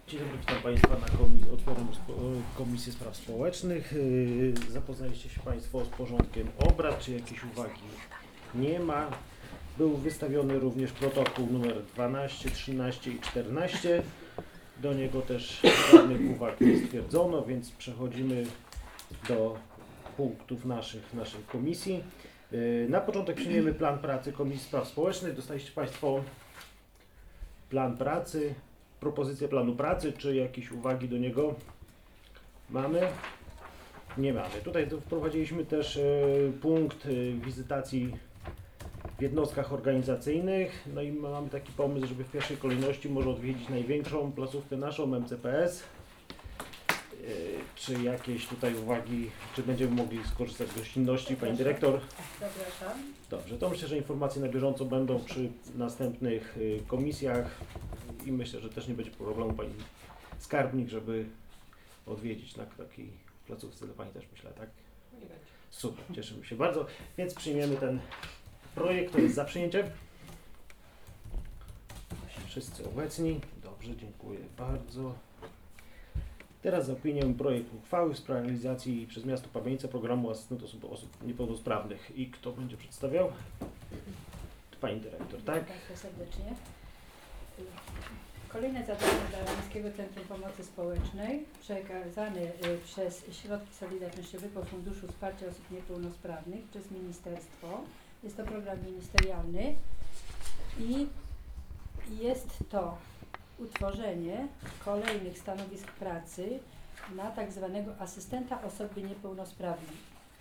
Dzień dobry, witam Państwa na otwieram Komisję Spraw Społecznych. Zapoznaliście się Państwo z porządkiem obrad, czy jakieś uwagi nie ma. Był wystawiony również protokół numer 12, 13 i 14. Do niego też żadnych uwag nie stwierdzono, więc przechodzimy do punktów naszej komisji. Na początek przyjmiemy plan pracy Komisji Spraw Społecznych. Dostaliście Państwo plan pracy, propozycję planu pracy, czy jakieś uwagi do niego mamy? Nie mamy. Tutaj wprowadziliśmy też punkt wizytacji w jednostkach organizacyjnych. No i mamy taki pomysł, żeby w pierwszej kolejności może odwiedzić największą placówkę naszą, MCPS. Czy jakieś tutaj uwagi, czy będziemy mogli skorzystać z gościnności? Pani dyrektor? Zapraszam. Dobrze, to myślę, że informacje na bieżąco będą przy następnych komisjach i myślę, że też nie będzie problemu Pani skarbnik, żeby odwiedzić na takiej placówce dla Pani też, myślę, tak? Nie będzie. Super, cieszymy się bardzo, więc przyjmiemy ten projekt. To jest za przyjęciem? Wszyscy obecni. Dobrze, dziękuję bardzo. Teraz za opinię projekt uchwały w sprawie realizacji przez miasto Pabianice programu asystentów osób niepełnosprawnych. I kto będzie przedstawiał? Pani dyrektor, tak? Witam Państwa serdecznie. Kolejne zadanie dla Miejskiego Centrum Pomocy Społecznej przekazane przez środki solidarnościowego Funduszu Wsparcia Osób Niepełnosprawnych przez ministerstwo. Jest to program ministerialny i jest to utworzenie kolejnych stanowisk pracy na tak zwanego asystenta osoby niepełnosprawnej.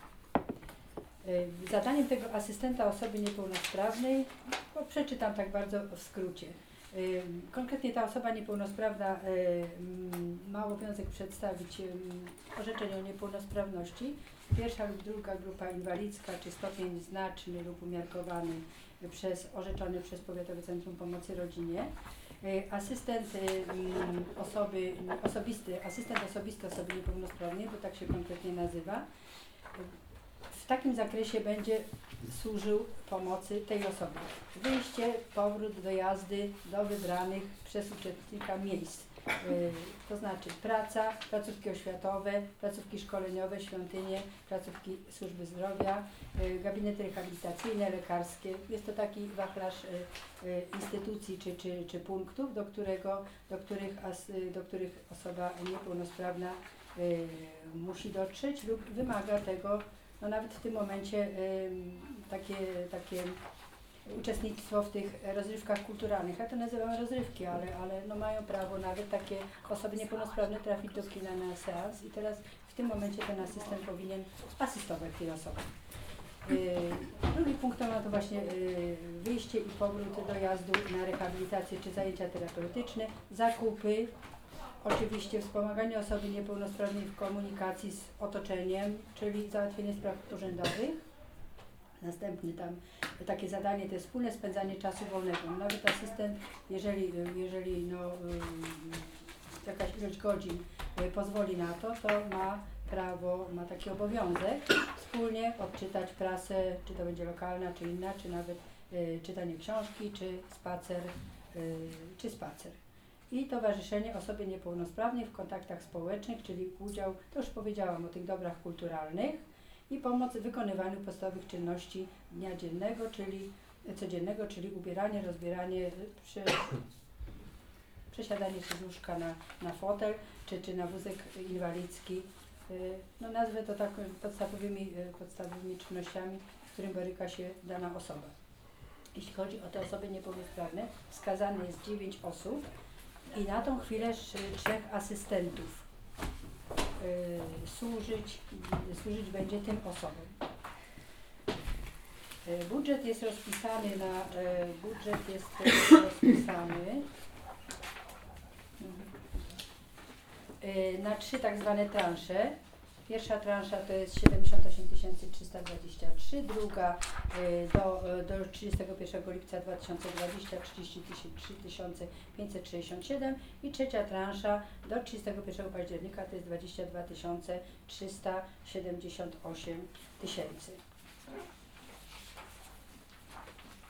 Zadaniem tego asystenta osoby niepełnosprawnej, bo przeczytam tak bardzo w skrócie. Konkretnie ta osoba niepełnosprawna ma obowiązek przedstawić orzeczenie o niepełnosprawności. Pierwsza lub druga grupa inwalidzka, czy stopień znaczny lub umiarkowany orzeczony przez Powiatowe Centrum Pomocy Rodzinie. Asystent osobisty osoby niepełnosprawnej, bo tak się konkretnie nazywa, w takim zakresie będzie służył pomocy tej osoby. Wyjście, powrót, dojazdy do wybranych przez uczestnika miejsc. To znaczy praca, placówki oświatowe, placówki szkoleniowe, świątynie, placówki służby zdrowia, gabinety rehabilitacyjne, lekarskie. Jest to taki wachlarz instytucji czy punktów, do których osoba niepełnosprawna musi dotrzeć lub wymaga tego, no nawet w tym momencie takie uczestnictwo w tych rozrywkach kulturalnych. Ja to nazywam rozrywki, ale no mają prawo nawet takie osoby niepełnosprawne trafić do kina na seans i teraz w tym momencie ten asystent powinien asystować tej osobie. Drugi punkt to właśnie wyjście i powrót dojazdu na rehabilitację czy zajęcia terapeutyczne, zakupy, oczywiście wspomaganie osoby niepełnosprawnej w komunikacji z otoczeniem, czyli załatwienie spraw urzędowych. Następny tam takie zadanie to jest wspólne spędzanie czasu wolnego. Nawet asystent, jeżeli jakaś ilość godzin pozwoli na to, to ma prawo, ma taki obowiązek wspólnie odczytać prasę, czy to będzie lokalna, czy inna, czy nawet czytanie książki, czy spacer. I towarzyszenie osobie niepełnosprawnej w kontaktach społecznych, czyli udział, to już powiedziałam o tych dobrach kulturalnych, i pomoc w wykonywaniu podstawowych czynności dnia dziennego, czyli codziennego, czyli ubieranie, rozbieranie, przesiadanie się z łóżka na fotel, czy na wózek inwalidzki. No nazwę to tak podstawowymi czynnościami, z którym boryka się dana osoba. Jeśli chodzi o te osoby niepełnosprawne, wskazane jest 9 osób i na tą chwilę 3 asystentów. Służyć będzie tym osobom. Budżet jest rozpisany na 3 tak zwane transze. Pierwsza transza to jest 78 323, druga do 31 lipca 2020 33 567 i trzecia transza do 31 października to jest 22 378 tysięcy.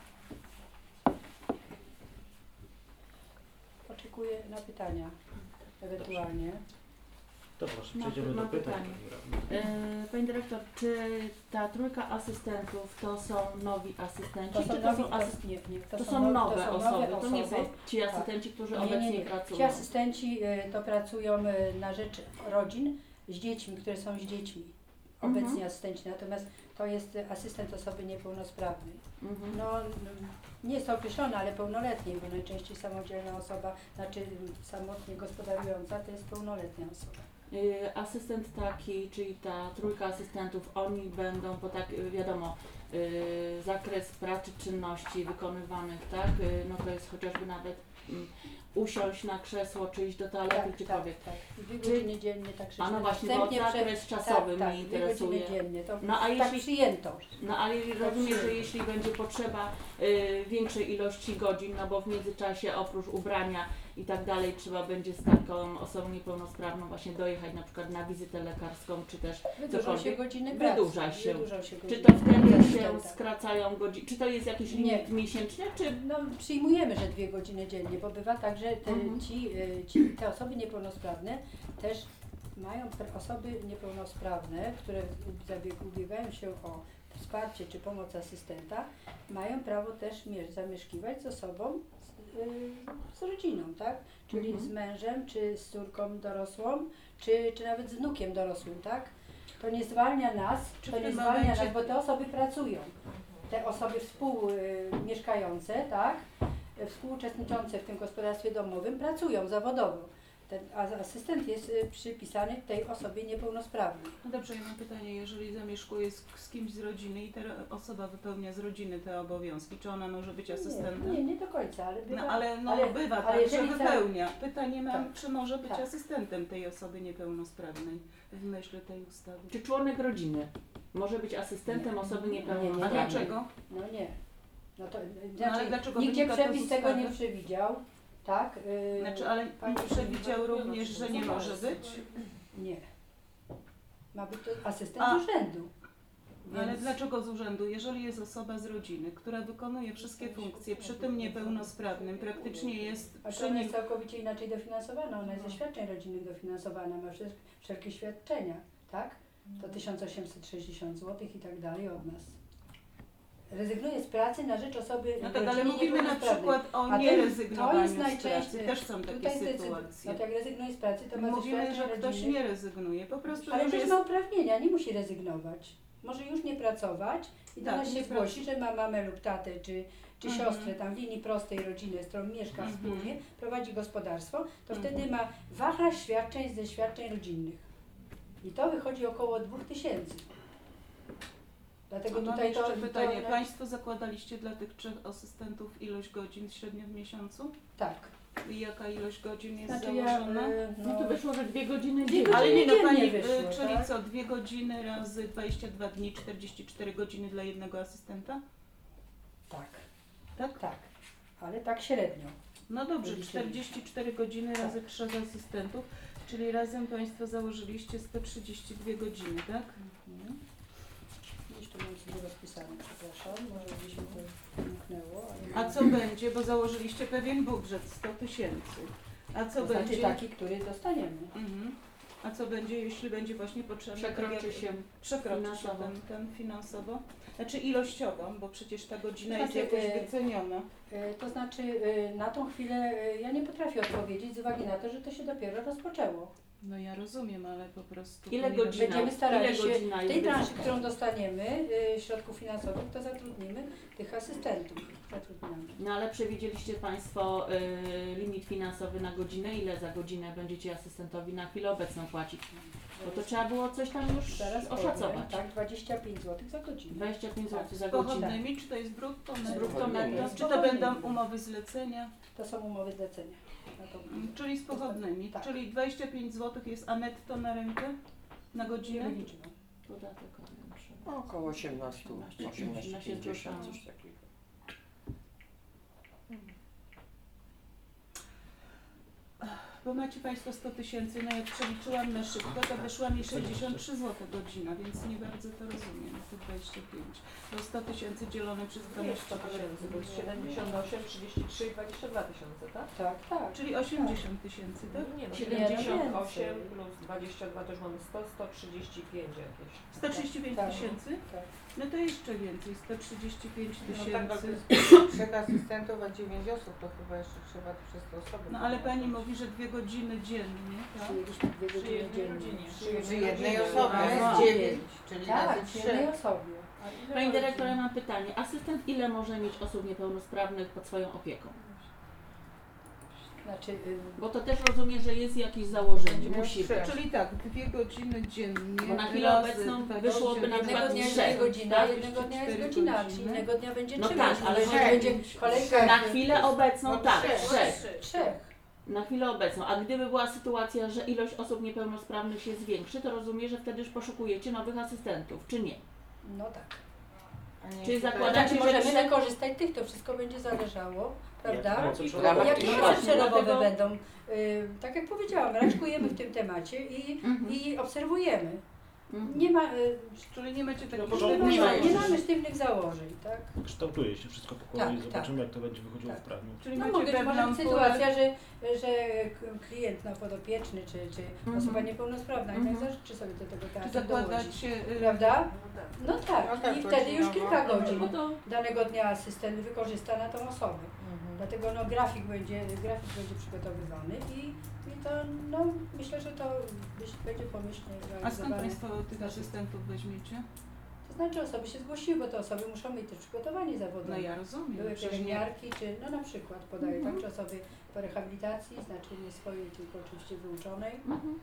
Oczekuję na pytania. ewentualnie. To proszę, Mam- przejdziemy do mam pytań. pytanie. Pani radna. Pani dyrektor, czy ta trójka asystentów to są nowi asystenci, To są czy to nowi, są nie, to są nowe to są osoby, to nie są ci Tak. asystenci, którzy Nie, obecnie nie. pracują. Ci asystenci to pracują na rzecz rodzin z dziećmi, które są z dziećmi. Obecnie Mhm. asystenci, natomiast to jest asystent osoby niepełnosprawnej. Mhm. No, nie jest to określone, ale pełnoletniej, bo najczęściej samodzielna osoba, znaczy samotnie gospodarująca, to jest pełnoletnia osoba. Asystent taki, czyli ta trójka asystentów, oni będą, bo tak wiadomo, zakres prac czy czynności wykonywanych, tak? No to jest chociażby nawet usiąść na krzesło, czy iść do toalety, czy cokolwiek. tak. 2 Czy- godziny dziennie, tak A no właśnie, bo wstępnie zakres czasowy tak, mnie 2 interesuje. godziny dziennie, to No, a tak jeśli- przyjęto. No ale rozumiem, że jeśli będzie potrzeba większej ilości godzin, no bo w międzyczasie oprócz ubrania i tak dalej trzeba będzie z taką osobą niepełnosprawną właśnie dojechać na przykład na wizytę lekarską, czy też Wydłużą się cokolwiek. godziny pracy. Wydłuża się. Wydłużą się Czy godziny to wtedy się asystenta. skracają godziny? Czy to jest jakiś Nie. limit miesięczny, czy No, przyjmujemy, że 2 godziny dziennie, bo bywa tak, że Mhm. te osoby niepełnosprawne też mają osoby niepełnosprawne, które ubiegają się o wsparcie czy pomoc asystenta, mają prawo też zamieszkiwać z osobą, z rodziną, tak? Czyli Mhm. z mężem, czy z córką dorosłą, czy nawet z wnukiem dorosłym, tak? To nie zwalnia nas, Czy to w nie tym zwalnia momencie- nas, bo te osoby pracują. Te osoby współmieszkające, tak? Współuczestniczące w tym gospodarstwie domowym pracują zawodowo. Ten asystent jest przypisany tej osobie niepełnosprawnej. No dobrze, ja mam pytanie, jeżeli zamieszkuje z kimś z rodziny i ta osoba wypełnia z rodziny te obowiązki, czy ona może być asystentem? Nie do końca, ale bywa. No ale bywa ale tak, że jeżeli wypełnia. Pytanie mam, Tak. czy może być Tak. asystentem tej osoby niepełnosprawnej w myśl tej ustawy? czy członek rodziny może być asystentem Nie. osoby Nie, nie, A niepełnosprawnej? dlaczego? No nie. No to ale znaczy, dlaczego nigdzie wynika to z przepis tego nie ustawy? przewidział, tak? Znaczy, ale Pani przewidział również, że nie może być? Nie. Ma być to asystent A. urzędu. Ale Więc- dlaczego z urzędu? Jeżeli jest osoba z rodziny, która wykonuje wszystkie funkcje przy tym niepełnosprawnym, praktycznie jest A przy to ona nim. jest całkowicie inaczej dofinansowana. Ona jest ze świadczeń rodzinnych dofinansowana, ma wszelkie świadczenia, tak? To 1860 zł i tak dalej od nas. Rezygnuje z pracy na rzecz osoby No tak, ale rodziny mówimy na niepełnosprawnej. przykład o A to nierezygnowaniu jest z najczęściej- pracy. Też są takie Tutaj sytuacje. No to jak rezygnuje z pracy, to ma ze Mówimy, że świadczeń ktoś rodzinnych. nie rezygnuje, po prostu Ale już też jest... ma uprawnienia, nie musi rezygnować. Może już nie pracować i do Tak, nas się nie zgłosi, że ma mamę lub tatę, czy Mhm. siostrę tam w linii prostej rodziny, z którą mieszka Mhm. wspólnie, prowadzi gospodarstwo, to Mhm. wtedy ma wachlarz świadczeń ze świadczeń rodzinnych. I to wychodzi około 2000. Dlatego Mam tutaj to... jeszcze pytanie. to Państwo zakładaliście dla tych 3 asystentów ilość godzin średnio w miesiącu? tak. I jaka ilość godzin jest Znaczy założona? No to wyszło, że 2 godziny Dwie dziennie. Ale nie no dziennie Pani, wyszło, czyli tak? co, 2 godziny razy 22 dni, 44 godziny dla jednego asystenta? Tak, Tak? tak. Ale tak średnio. No dobrze, Liczymy. 44 godziny razy 3 asystentów, czyli razem Państwo założyliście 132 godziny, tak? Mhm. Jeszcze mam sobie rozpisane, przepraszam, może gdzieś mi to umknęło. Ale A co będzie, bo założyliście pewien budżet, 100 tysięcy. A co to znaczy będzie? taki, który dostaniemy. Mhm. A co będzie, jeśli będzie właśnie potrzebny? Przekroczy się Przekroczy finansowo. się ten finansowo? Znaczy ilościowo, bo przecież ta godzina To jest znaczy, jakoś wyceniona. To znaczy na tą chwilę ja nie potrafię odpowiedzieć z uwagi na to, że to się dopiero rozpoczęło. No ja rozumiem, ale po prostu... Ile ponieważ- godzina? Będziemy starali Ile się godzina w jest tej branży, wysoka? którą dostaniemy środków finansowych, to zatrudnimy tych asystentów. Zatrudniamy. No ale przewidzieliście Państwo limit finansowy na godzinę? Ile za godzinę będziecie asystentowi na chwilę obecną płacić? Bo to trzeba było coś tam już Zaraz oszacować. powiem, tak, 25 zł za godzinę. 25 zł Tak, za Z godzinę. pochodnymi, czy to jest brutto? netto? Brutto, netto. Czy to będą umowy zlecenia? To są umowy zlecenia. Na to Czyli z pochodnymi. Tak. Czyli 25 zł jest, a netto na rękę? Na nie godzinę? wyliczymy. Podatek trzeba. Około 18, 18,50 zgłaszamy. coś takiego. bo macie Państwo 100 tysięcy, no jak przeliczyłam na szybko, to wyszła mi 63 zł godzina, więc nie bardzo to rozumiem, te 25. Bo 100 tysięcy dzielone przez 12 tysięcy, bo jest 78, 33 i 22 tysiące, tak? Tak, tak. czyli 80 tysięcy, tak? Nie, no 78 plus 22 to już mamy 100, 135 jakieś. 135 Tak. tysięcy? Tak. No to jeszcze więcej, 135 No tak, no to tysięcy. jest 3 asystentów, a 9 osób, to chyba jeszcze trzeba przez te osoby. No ale Pani mówi, że 2 godziny dziennie, tak? Przyjęliśmy 2 godziny dziennie. Przy jednej osobie Aha. jest 9, czyli Tak, razy przy jednej 3. osobie. Pani dyrektor, ja mam pytanie. Asystent ile może mieć osób niepełnosprawnych pod swoją opieką? Znaczy, Bo to też rozumiem, że jest jakieś założenie, Nie, musi trzy. być. Czyli tak, 2 godziny dziennie. Bo na chwilę razy obecną 20, wyszłoby na jednego przykład dnia jest trzech, 2 godziny, tak? jednego dnia jest 4 godzina, czy godziny. innego dnia będzie No 3 tak, godziny, ale może trzech. będzie kolejka. Na chwilę obecną No tak, trzech. trzech. 3. Na chwilę obecną. A gdyby była sytuacja, że ilość osób niepełnosprawnych się zwiększy, to rozumiem, że wtedy już poszukujecie nowych asystentów, czy nie? No tak. Czyli Znaczy zakładacie, że możemy wykorzystać tych, to wszystko będzie zależało, prawda? Co w ramach Jakie tych prace osób. przerobowe Dlatego- będą? Tak jak powiedziałam, raczkujemy w tym temacie Mhm. i obserwujemy. Mhm. Nie ma, Czyli nie macie takich No, nie, nie ma, ma nie jeszcze. mamy sztywnych założeń, tak? Kształtuje się wszystko po kolei, Tak, zobaczymy jak to będzie wychodziło tak. w praniu. Czyli No macie może pewną być sytuacja, że klient podopieczny, czy Mhm. osoba niepełnosprawna i tak Mhm. życzy sobie do tego Czy teatru dołączyć. zakładacie... Prawda? No tak, No tak, i to wtedy ci już nowo- kilka No godzin bo to danego dnia asystent wykorzysta na tą osobę. Mhm. Dlatego no, grafik będzie przygotowywany i to no, myślę, że to będzie pomyślnie A skąd realizowane. Państwo tych asystentów weźmiecie? To znaczy osoby się zgłosiły, bo te osoby muszą mieć też przygotowanie zawodowe. No ja rozumiem. Były przecież nie- pielęgniarki, czy no na przykład podaję, tak, czy osoby po rehabilitacji, znaczy nie swojej, tylko oczywiście wyuczonej. mhm.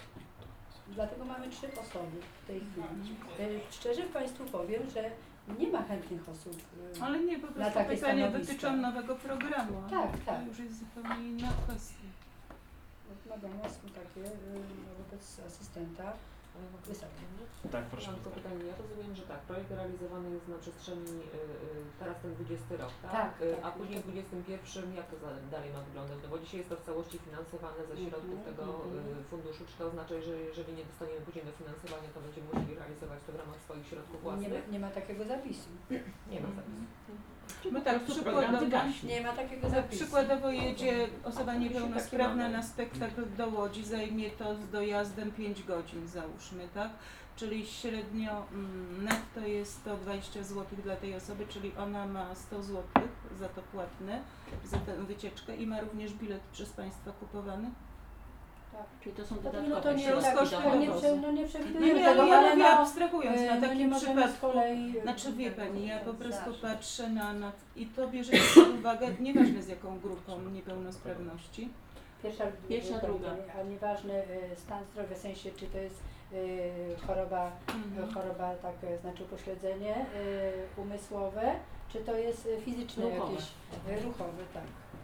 Dlatego mamy 3 osoby w tej chwili. Szczerze Państwu powiem, że nie ma chętnych osób. Ale nie, po Na prostu takie pytania stanowiska. dotyczą nowego programu. a Tak, tak. To już jest zupełnie inna kwestia. Natomiast takie wobec asystenta wysokie. Tak, proszę. Mam tylko pytanie. Ja rozumiem, że tak, projekt realizowany jest na przestrzeni teraz ten 20 rok, tak? Tak, A tak. później w 21 jak to dalej ma wyglądać? No bo dzisiaj jest to w całości finansowane ze środków tego funduszu. Czy to oznacza, że jeżeli nie dostaniemy później dofinansowania, to będziemy musieli realizować to w ramach swoich środków własnych? Nie ma takiego zapisu. Nie ma zapisu. No tak, prostu program przykładowo, wygaśnie. Nie ma takiego tak, zapisu. przykładowo jedzie osoba niepełnosprawna takie na spektakl do Łodzi, zajmie to z dojazdem 5 godzin załóżmy, tak? Czyli średnio netto jest 120 zł dla tej osoby, czyli ona ma 100 zł za to płatne, za tę wycieczkę i ma również bilet przez Państwa kupowany? Czyli to są No dodatkowe to nie, środki tak, dochodowe. nie No przewidujemy nie, ale tego, ja ale mówię no, abstrahując na no takim nie możemy z przypadku. kolei... Znaczy wie Pani, ja po prostu Zdarza. patrzę na i to bierzecie pod uwagę, nieważne z jaką grupą niepełnosprawności. Pierwsza, druga. A nieważny stan zdrowia, w sensie czy to jest choroba, choroba tak, znaczy upośledzenie umysłowe, czy to jest fizyczne Ruchowe. jakieś, ruchowe, tak.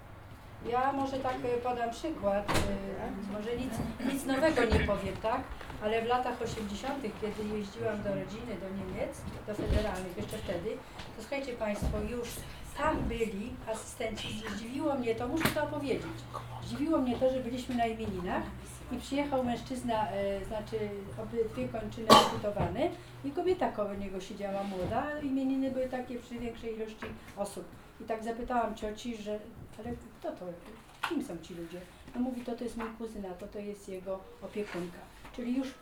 Ja może tak podam przykład, może nic nowego nie powiem, tak? Ale w latach 80., kiedy jeździłam do rodziny, do Niemiec, do federalnych, jeszcze wtedy, to słuchajcie Państwo, już tam byli asystenci. Zdziwiło mnie to, muszę to opowiedzieć. Zdziwiło mnie to, że byliśmy na imieninach i przyjechał mężczyzna, znaczy obydwie kończyny amputowane i kobieta koło niego siedziała młoda, a imieniny były takie przy większej ilości osób. I tak zapytałam cioci, że ale kto to, kim są ci ludzie? No mówi, to jest mój kuzyn, a to jest jego opiekunka. Czyli już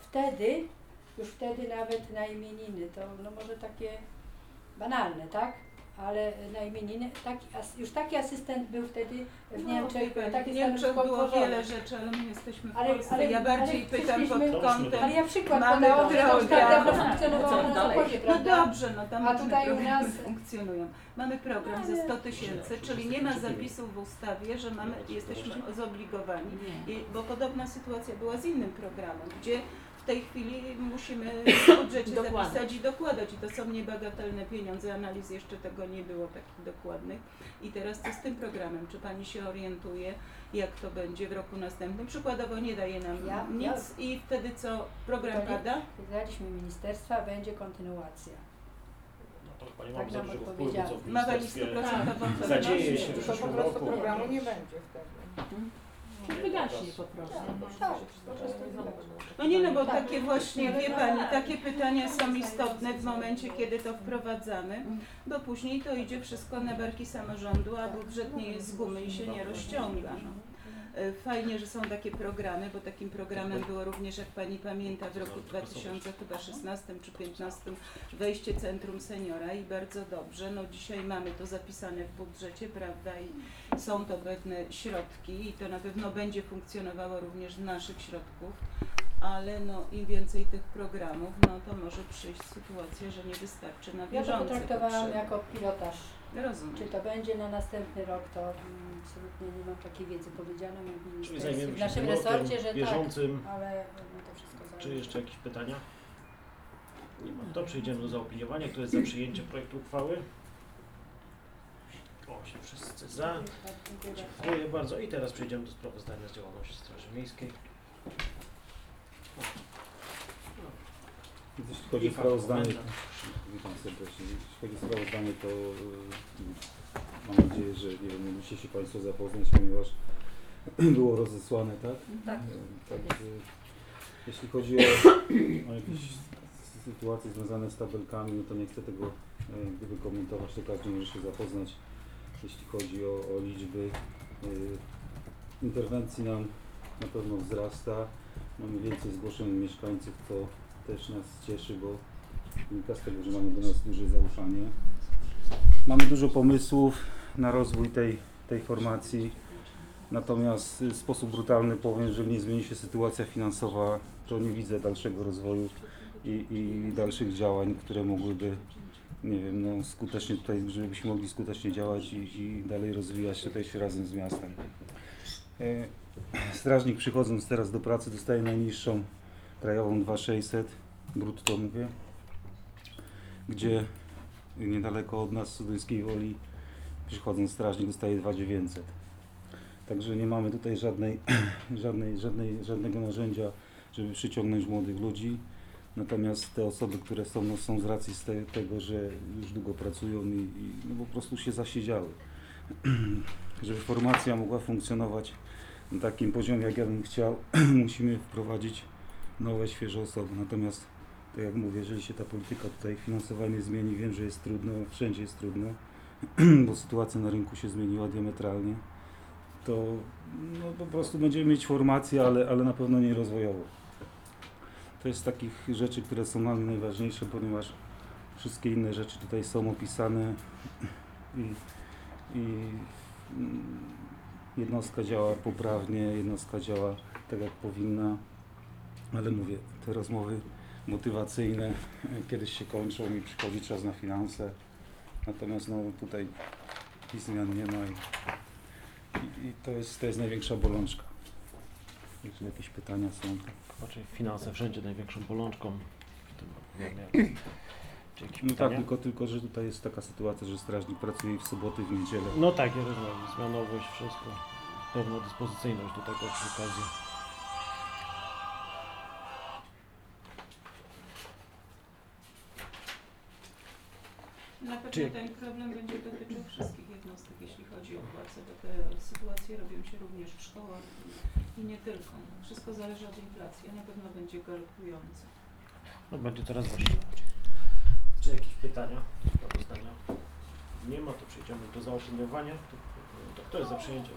wtedy nawet na imieniny, to no może takie banalne, tak? Ale na imieniny, już taki asystent był wtedy w Niemczech, taki w Niemczech stanowisko było utworzone. wiele rzeczy, ale my jesteśmy w Ale- Polsce. ale- Ja bardziej ale pytam pod przyszliśmy- kątem. Ale ja przykład Mamy podałam, że to już tak program. dawno funkcjonowało na dalej? Zachodzie, No prawda? dobrze, no tam A różne tutaj u programy nas- funkcjonują. Mamy program ze 100 tysięcy, czyli nie ma zapisów w ustawie, że jesteśmy zobligowani. Nie. Bo podobna sytuacja była z innym programem, gdzie w tej chwili musimy w budżecie Dokładać. zapisać i dokładać. I to są niebagatelne pieniądze. Analiz jeszcze tego nie było takich dokładnych. I teraz co z tym programem? Czy Pani się orientuje, jak to będzie w roku następnym? Przykładowo nie daje nam Ja- nic i wtedy co? Program Wtedy- pada? Wygraliśmy ministerstwa, będzie kontynuacja. No to Pani Tak mam nam dobrze wpływu, odpowiedziała. co w Ma Pani ministerstwie 100% zadzieje się w To po przyszłym prostu roku. programu nie będzie wtedy. Wygaśnie po prostu. No nie, no bo takie właśnie, wie Pani, takie pytania są istotne w momencie, kiedy to wprowadzamy, bo później to idzie wszystko na barki samorządu, a budżet nie jest z gumy i się nie rozciąga. No. Fajnie, że są takie programy, bo takim programem było również, jak Pani pamięta, w roku 2016 czy 2015 wejście Centrum Seniora i bardzo dobrze. No dzisiaj mamy to zapisane w budżecie, prawda, i są to pewne środki i to na pewno będzie funkcjonowało również z naszych środków, ale no im więcej tych programów, no to może przyjść sytuacja, że nie wystarczy na Ja to bieżące potraktowałam potrzeby. jako pilotaż. Rozumiem. Czy to będzie na następny rok, to absolutnie nie mam takiej wiedzy. Powiedziano mi w Czyli ministerstwie, zajmiemy w się naszym tematem resorcie, że bieżącym. tak, ale no to wszystko Czy zależy. jeszcze jakieś pytania? Nie ma. To przejdziemy do zaopiniowania. Kto jest za przyjęciem projektu uchwały? O, się wszyscy za. Dziękuję bardzo. Dziękuję bardzo. I teraz przejdziemy do sprawozdania z działalności Straży Miejskiej. Jeśli chodzi o sprawozdanie, witam serdecznie. Jeśli chodzi o sprawozdanie, to mam nadzieję, że nie wiem, mogliście się Państwo zapoznać, ponieważ było rozesłane, tak? Tak. Także jeśli chodzi o jakieś sytuacje związane z tabelkami, no to nie chcę tego gdyby komentować, to każdy może się zapoznać. Jeśli chodzi o liczby interwencji, nam na pewno wzrasta. Mamy więcej zgłoszeń mieszkańców, co też nas cieszy, bo wynika z tego, że mamy do nas duże zaufanie. Mamy dużo pomysłów na rozwój tej formacji, natomiast w sposób brutalny powiem, że nie zmieni się sytuacja finansowa, to nie widzę dalszego rozwoju i dalszych działań, które mogłyby, nie wiem, no skutecznie tutaj, żebyśmy mogli skutecznie działać i dalej rozwijać tutaj się razem z miastem. Strażnik, przychodząc teraz do pracy, dostaje najniższą krajową 2600 brutto, mówię, gdzie niedaleko od nas w Studenckiej Woli, przychodząc strażnik, dostaje 2900. Także nie mamy tutaj żadnego narzędzia, żeby przyciągnąć młodych ludzi. Natomiast te osoby, które są, no, są z racji tego, że już długo pracują i no, po prostu się zasiedziały. Żeby formacja mogła funkcjonować na takim poziomie, jak ja bym chciał, musimy wprowadzić nowe, świeże osoby. Natomiast, tak jak mówię, jeżeli się ta polityka tutaj finansowanie zmieni, wiem, że jest trudno, wszędzie jest trudno, bo sytuacja na rynku się zmieniła diametralnie, to no, po prostu będziemy mieć formację, ale na pewno nie rozwojową. To jest takich rzeczy, które są dla mnie najważniejsze, ponieważ wszystkie inne rzeczy tutaj są opisane i jednostka działa poprawnie, jednostka działa tak jak powinna, ale mówię, te rozmowy motywacyjne kiedyś się kończą i przychodzi czas na finanse, natomiast no tutaj takich zmian nie ma i to jest największa bolączka. Jeśli jakieś pytania są, to... Raczej finanse wszędzie największą bolączką. W tym wiemy, czy jakieś No tak, pytania? tylko że tutaj jest taka sytuacja, że strażnik pracuje w soboty, w niedzielę. No tak, ja rozumiem. Zmianowość, wszystko. Pewna dyspozycyjność do tego przy okazji. Na pewno Czy- ten problem będzie dotyczył wszystkich jednostek, jeśli chodzi o płace, bo te sytuacje robią się również w szkołach i nie tylko. Wszystko zależy od inflacji, a na pewno będzie galopująca. No będzie coraz właśnie. Czy jakieś pytania? Sprawozdania? Nie ma, to przejdziemy do zaopiniowania. To kto jest za przyjęciem?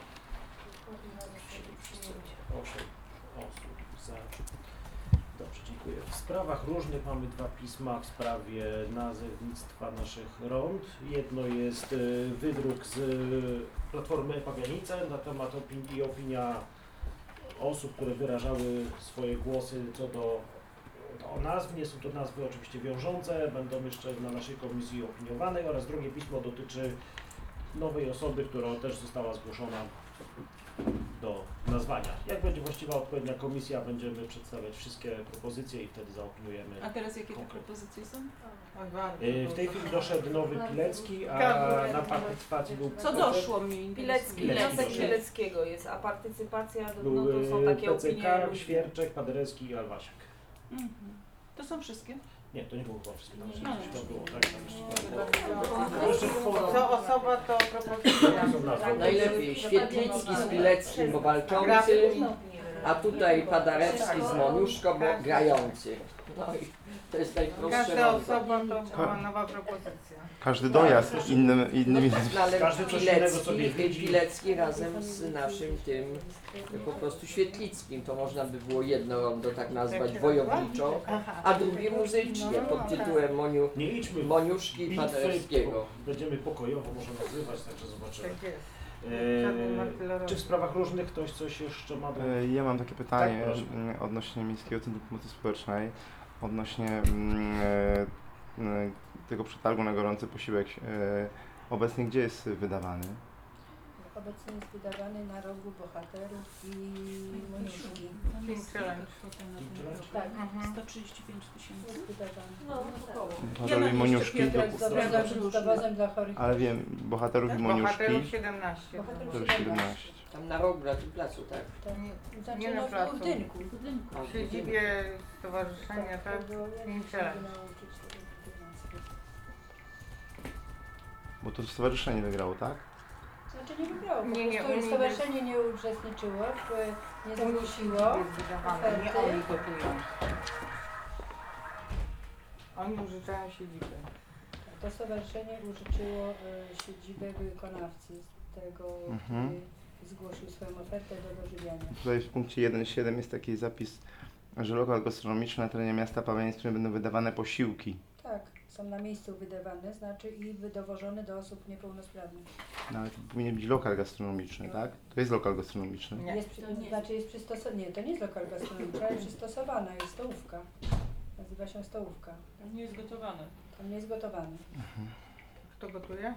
8 osób za. Dobrze, dziękuję. W sprawach różnych mamy dwa pisma w sprawie nazewnictwa naszych rond. Jedno jest wydruk z Platformy Pawianice na temat opinii i opinia osób, które wyrażały swoje głosy co do nazw. Nie są to nazwy oczywiście wiążące, będą jeszcze na naszej komisji opiniowane, oraz drugie pismo dotyczy nowej osoby, która też została zgłoszona do nazwania. Jak będzie właściwa odpowiednia komisja, będziemy przedstawiać wszystkie propozycje i wtedy zaopiniujemy. A teraz jakie te Konkretnie. propozycje są? Oj, bardzo W tej chwili doszedł nowy Pilecki, a na partycypacji był Co doszło mi? Pilecki, Pilecki wniosek doszedł. Pileckiego jest, a partycypacja, no Był to są takie opinie PCK, różne. Świerczek, Paderewski i Alwasiak. Mhm. To są wszystkie? Nie, to nie było chyba wszystkie, No. to było, tak, tam jeszcze Co osoba to propozycja. Najlepiej Świetlicki z Pileckim, bo walczący, a tutaj Padarewski z Moniuszko, bo grający. No i to jest najprostsze. Każda osoba to była nowa propozycja. Każdy dojazd innymi No, ale Każdy coś innego sobie Pilecki, widzi. Pilecki razem z naszym tym po prostu Świetlickim. To można by było jedno rondo tak nazwać wojowniczo, a drugie muzycznie pod tytułem Nie idźmy w Moniuszki i bitwy, Paderewskiego. będziemy pokojowo może nazywać, także zobaczymy. Tak jest. Czy w sprawach różnych ktoś coś jeszcze ma do... Ja mam takie pytanie Tak, proszę. odnośnie Miejskiego Centrum Pomocy Społecznej, odnośnie tego przetargu na gorący posiłek. Obecnie gdzie jest wydawany? Obecnie jest wydawany na rogu bohaterów i moniuszki. Tam jest Challenge. Tak, 135 000. jest wydawany. No, około. Bohaterów i Moniuszki, Piotrek z dobrego różnych. dowozem dla chorych. ale wiem, bohaterów i Moniuszki, Bohaterów 17. bohaterów 17. Tam na rogu, na tym placu, tak? Znaczy Nie na no, w placu. budynku. W siedzibie stowarzyszenia, tak? Film Challenge. Bo to stowarzyszenie wygrało, tak? Znaczy nie wygrało, po Nie, prostu Unii stowarzyszenie nie uczestniczyło, nie zgłosiło. Jest wydawane, nie oni gotują. Oni użyczają siedzibę. To stowarzyszenie użyczyło siedzibę wykonawcy z tego, który zgłosił swoją ofertę do dożywiania. Tutaj w punkcie 1.7 jest taki zapis, że lokal gastronomiczny na terenie miasta Pabianic, w którym będą wydawane posiłki. Tak, są na miejscu wydawane, znaczy i dowożone do osób niepełnosprawnych. Nawet powinien być lokal gastronomiczny, tak? To jest lokal gastronomiczny. Nie. Jest, znaczy jest przystosowana, nie, to nie jest lokal gastronomiczny, ale przystosowana, jest stołówka. Nazywa się stołówka. Nie jest gotowane. Tam nie jest gotowany. Kto gotuje?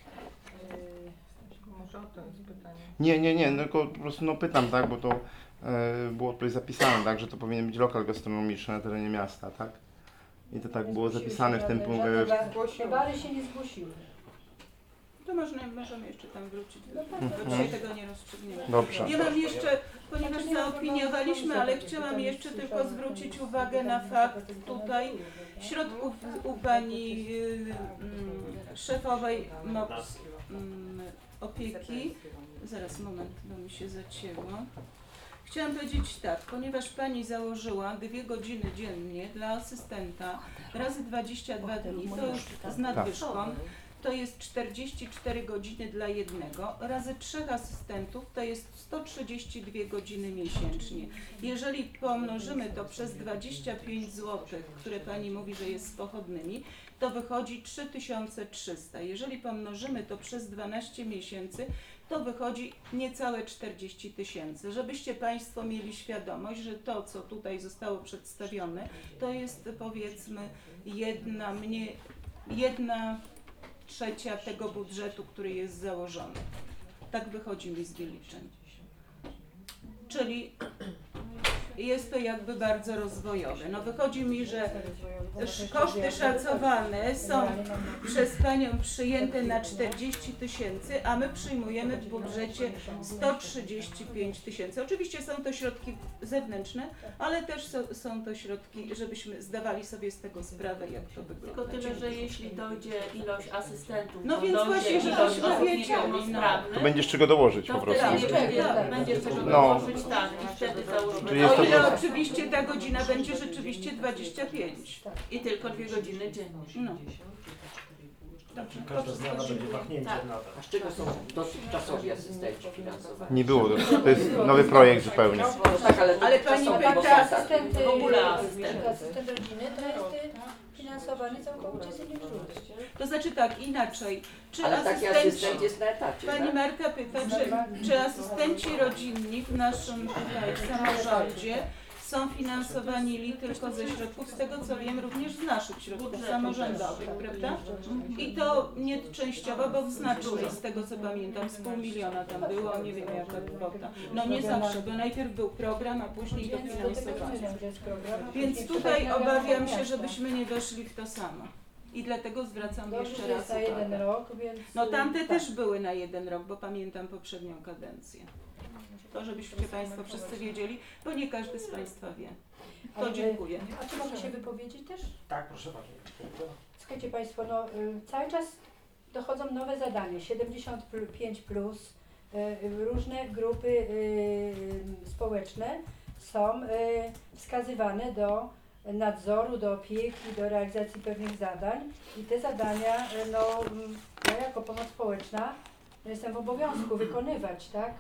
Yy, Może o to jest pytanie. Nie, no tylko po prostu no pytam, tak, bo to było tutaj zapisane, tak, że to powinien być lokal gastronomiczny na terenie miasta, tak? I to tak nie było zgłosiły zapisane się w tym żadne- punkcie. żadne te bary się nie zgłosiły. To możemy jeszcze tam wrócić, No tak, bo dzisiaj tego nie rozstrzygniemy. Dobrze. Ja mam jeszcze, ponieważ zaopiniowaliśmy, ale chciałam jeszcze tylko zwrócić uwagę na fakt tutaj środków u pani szefowej MOPS opieki. Zaraz, moment, bo mi się zacięło. Chciałam powiedzieć tak, ponieważ pani założyła 2 godziny dziennie dla asystenta razy 22 dni, to już z nadwyżką. To jest 44 godziny dla jednego, razy 3 asystentów to jest 132 godziny miesięcznie. Jeżeli pomnożymy to przez 25 zł, które pani mówi, że jest z pochodnymi, to wychodzi 3300. Jeżeli pomnożymy to przez 12 miesięcy, to wychodzi niecałe 40 000. Żebyście państwo mieli świadomość, że to, co tutaj zostało przedstawione, to jest powiedzmy 1/3 tego budżetu, który jest założony. Tak wychodzi mi z wyliczeń. Czyli jest to jakby bardzo rozwojowe. No wychodzi mi, że koszty szacowane są przez panią przyjęte na 40 000, a my przyjmujemy w budżecie 135 000. Oczywiście są to środki zewnętrzne, ale też są to środki, żebyśmy zdawali sobie z tego sprawę, jak to wygląda. Tylko tyle, że jeśli dojdzie ilość asystentów, No to więc dojdzie właśnie, ilość żebyśmy osób wiedzieli, niepełnosprawnych, To będzie z czego dołożyć to po prostu. wtedy będzie z czego No. dołożyć, tak, i wtedy założymy. Czyli jest O to- ile oczywiście ta godzina będzie rzeczywiście 25. I tylko 2 godziny dziennie. No. Dobrze. Każda zmiana będzie wahnięciem Tak. na to. A z czego są dotychtasowi asystenci finansowani? Nie było, to jest nowy projekt zupełnie. Tak, Ale pani dotychczasowi, bo pyta, są takie. Asystent, W ogóle asystent. asystent rodziny to jest finansowany całkowicie z innych źródeł. To znaczy tak, inaczej. Czy Ale taki asystent jest na etacie, Pani tak? Marka pyta, czy asystenci rodzinni w naszym tutaj samorządzie są finansowani tylko ze środków, z tego co wiem, również z naszych środków samorządowych, prawda? I to nie częściowo, bo w znacznej, z tego co pamiętam, z 500 000 tam było, nie wiem jaka kwota. No nie zawsze, bo najpierw był program, a później dofinansowanie. Więc tutaj obawiam się, żebyśmy nie weszli w to samo. I dlatego zwracam jeszcze Dobrze, raz jest na 1 uwagę. rok, więc... No tamte tak. też były na 1 rok, bo pamiętam poprzednią kadencję. To żebyście Państwo wszyscy wiedzieli, bo nie każdy z Państwa wie. To Ale, dziękuję. A czy mogę się wypowiedzieć też? Tak, proszę Pani. Słuchajcie Państwo, no, cały czas dochodzą nowe zadania, 75+, różne grupy społeczne są wskazywane do nadzoru, do opieki, do realizacji pewnych zadań i te zadania, no, ja jako pomoc społeczna jestem w obowiązku wykonywać, tak?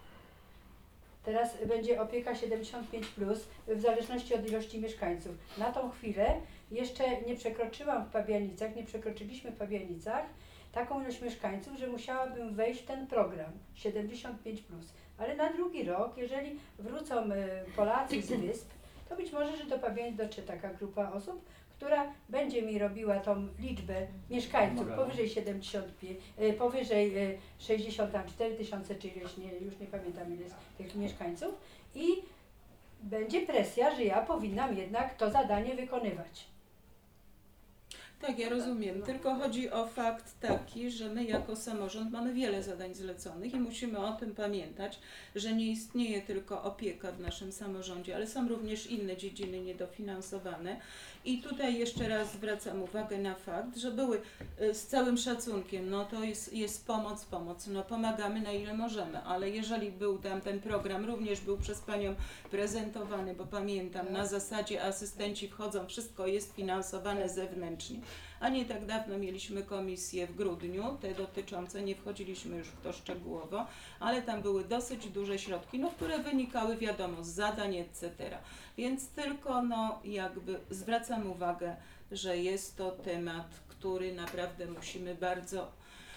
Teraz będzie opieka 75+, w zależności od ilości mieszkańców. Na tą chwilę jeszcze nie przekroczyłam w Pabianicach, nie przekroczyliśmy w Pabianicach taką ilość mieszkańców, że musiałabym wejść w ten program 75+. Ale na drugi rok, jeżeli wrócą Polacy z wysp, to być może, że do Pabianic dotrze taka grupa osób, która będzie mi robiła tą liczbę mieszkańców powyżej 75, powyżej 64 tysiące czy ileś, już nie pamiętam ile jest tych mieszkańców i będzie presja, że ja powinnam jednak to zadanie wykonywać. Tak, ja rozumiem, tylko chodzi o fakt taki, że my jako samorząd mamy wiele zadań zleconych i musimy o tym pamiętać, że nie istnieje tylko opieka w naszym samorządzie, ale są również inne dziedziny niedofinansowane. I tutaj jeszcze raz zwracam uwagę na fakt, że były z całym szacunkiem, no to jest pomoc, no pomagamy na ile możemy, ale jeżeli był tam ten program, również był przez Panią prezentowany, bo pamiętam, na zasadzie asystenci wchodzą, wszystko jest finansowane zewnętrznie. A nie tak dawno mieliśmy komisję w grudniu, te dotyczące, nie wchodziliśmy już w to szczegółowo, ale tam były dosyć duże środki, no, które wynikały wiadomo z zadań, etc. Więc tylko no jakby zwracam uwagę, że jest to temat, który naprawdę musimy bardzo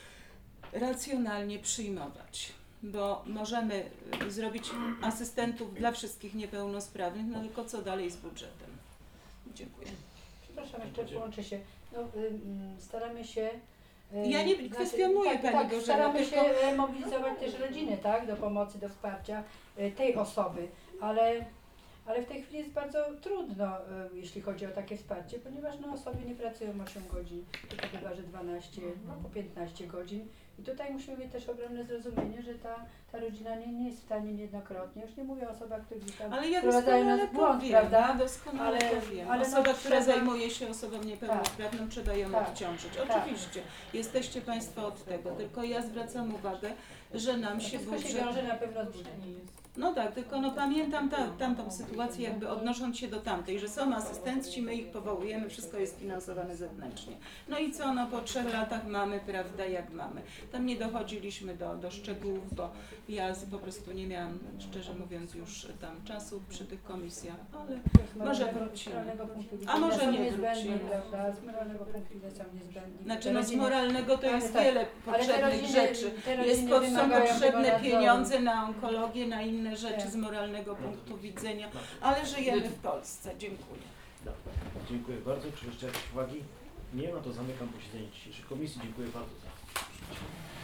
racjonalnie przyjmować, bo możemy zrobić asystentów dla wszystkich niepełnosprawnych, no tylko co dalej z budżetem. Dziękuję. Przepraszam, jeszcze połączę się. No, staramy się... Ja nie kwestionuję tak, Pani tak, Bożeno, staramy tylko... się mobilizować też rodziny, tak, do pomocy, do wsparcia tej osoby, ale w tej chwili jest bardzo trudno, jeśli chodzi o takie wsparcie, ponieważ no, osoby nie pracują 8 godzin, tylko chyba, że 12, no, po 15 godzin. I tutaj musimy mieć też ogromne zrozumienie, że ta rodzina nie jest w stanie niejednokrotnie, już nie mówię o osobach, które gdzieś tam Ale ja wprowadzają doskonale nas w błąd, powiem, prawda? ja doskonale powiem. ale Osoba, no, która trzeba- zajmuje się osobą niepełnosprawną, trzeba ją Tak. odciążyć. Tak. Oczywiście, jesteście Państwo od tego, tylko ja zwracam uwagę, że nam się Wszystko się budżet... wiąże na pewno z budżetem. No tak, tylko no pamiętam tamtą sytuację, jakby odnosząc się do tamtej, że są asystenci, my ich powołujemy, wszystko jest finansowane zewnętrznie. No i co, no po 3 latach mamy, prawda, jak mamy. Tam nie dochodziliśmy do szczegółów, bo ja po prostu nie miałam, szczerze mówiąc, już tam czasu przy tych komisjach, ale może wrócimy. A może są nie niezbędni, wrócimy. prawda? Z moralnego punktu widzenia są niezbędni. Znaczy Te no z rodziny- moralnego to ale jest tak, wiele ale te potrzebnych rodziny- rzeczy. te Jest rodziny są wymagają tego potrzebne nadzoru. pieniądze na onkologię, na inne rzeczy Tak. z moralnego punktu widzenia, ale żyjemy w Polsce. Dziękuję. Dobra, dziękuję bardzo. Czy jeszcze jakieś uwagi? Nie ma, to zamykam posiedzenie dzisiejszej komisji. Dziękuję bardzo za